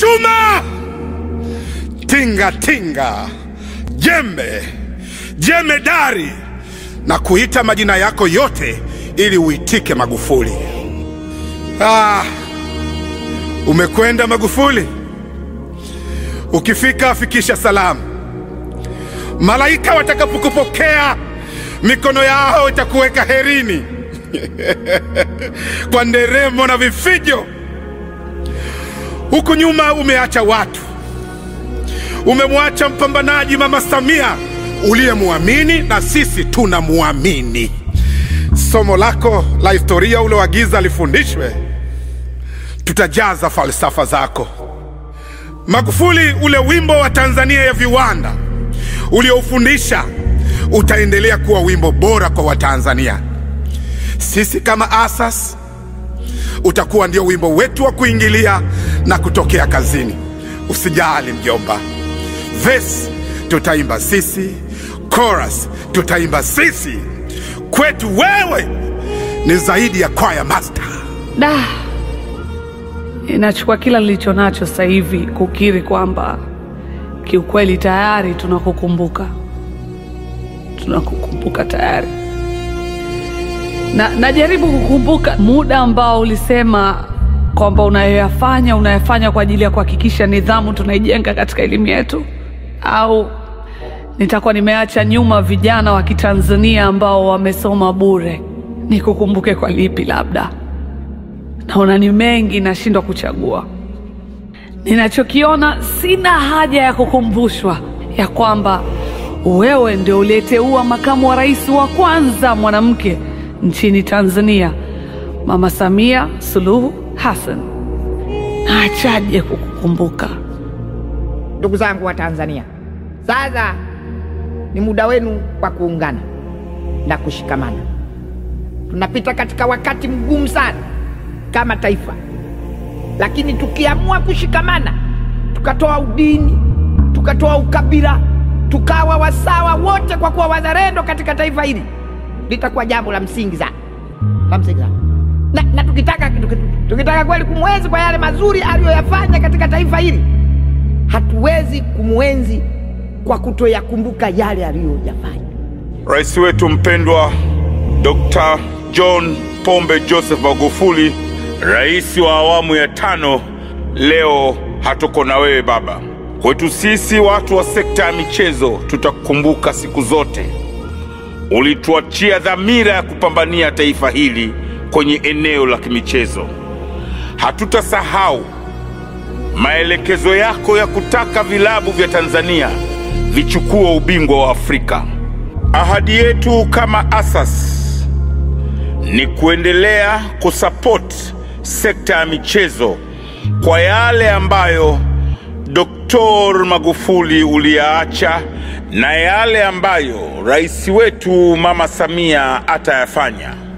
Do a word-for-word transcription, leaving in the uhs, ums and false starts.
chuma, tinga tinga, jembe, jemedari, na kuita majina yako yote ili uitike Magufuli. Ah, umekwenda Magufuli. Ukifika fikisha salamu. Malaika watakapokupokea, mikono yao itakuweka herini kwa nderemo na vifijo. Huku nyuma umeacha watu. Umemwacha mpambanaji Mama Samia uliyemuamini, na sisi tunamuamini. Somo lako la historia uloagiza lifundishwe, tutajaza falsafa zako. Magufuli, ule wimbo wa Tanzania ya viwanda ulioufundisha utaendelea kuwa wimbo bora kwa Watanzania. Sisi kama asasi utakuwa ndio wimbo wetu wa kuingilia na kutokea kazini. Usijali mjomba. Verse tutaimba sisi, chorus tutaimba sisi. Kwetu wewe ni zaidi ya choir master. Da, inachukua kila nilicho nacho sasa hivi kukiri kwamba kiukweli tayari tunakukumbuka. Tunakukumbuka tayari. Na najaribu kukumbuka muda ambao ulisema kwamba unayofanya unayofanya kwa ajili ya kuhakikisha nidhamu tunaijenga katika elimu yetu, au nitakuwa nimeacha nyuma vijana wa Kitanzania ambao wamesoma bure. Nikukumbuke kwa lipi? Labda naona ni mengi, nashindwa kuchagua. Ninachokiona, sina haja ya kukumbushwa ya kwamba wewe ndio uliyeteua makamu wa rais wa kwanza mwanamke nchini Tanzania, Mama Samia Suluhu Hassan. Naachaje kukukumbuka? Ndugu zangu wa Tanzania, sasa ni muda wenu wa kuungana na kushikamana. Tunapita katika wakati mgumu sana kama taifa, lakini tukiamua kushikamana, tukatoa udini, tukatoa ukabila, tukawa wasawa wote kwa kuwa wazalendo katika taifa hili, litakuwa jambo la msingi sana. La msingi sana. Na, na tukitaka tukitaka kweli kumwenzi kwa yale mazuri aliyoyafanya katika taifa hili, hatuwezi kumwenzi kwa kutoyakumbuka yale aliyoyafanya. Rais wetu mpendwa Doctor John Pombe Joseph Magufuli, rais wa awamu ya tano, leo hatuko na wewe baba. Kwetu sisi watu wa sekta ya michezo, tutakukumbuka siku zote. Ulituachia dhamira ya kupambania taifa hili kwenye eneo la kimichezo. Hatutasahau maelekezo yako ya kutaka vilabu vya Tanzania vichukue ubingwa wa Afrika. Ahadi yetu kama asasi ni kuendelea kusupport sekta ya michezo kwa yale ambayo Doktor Magufuli uliyaacha na yale ambayo rais wetu Mama Samia atayafanya.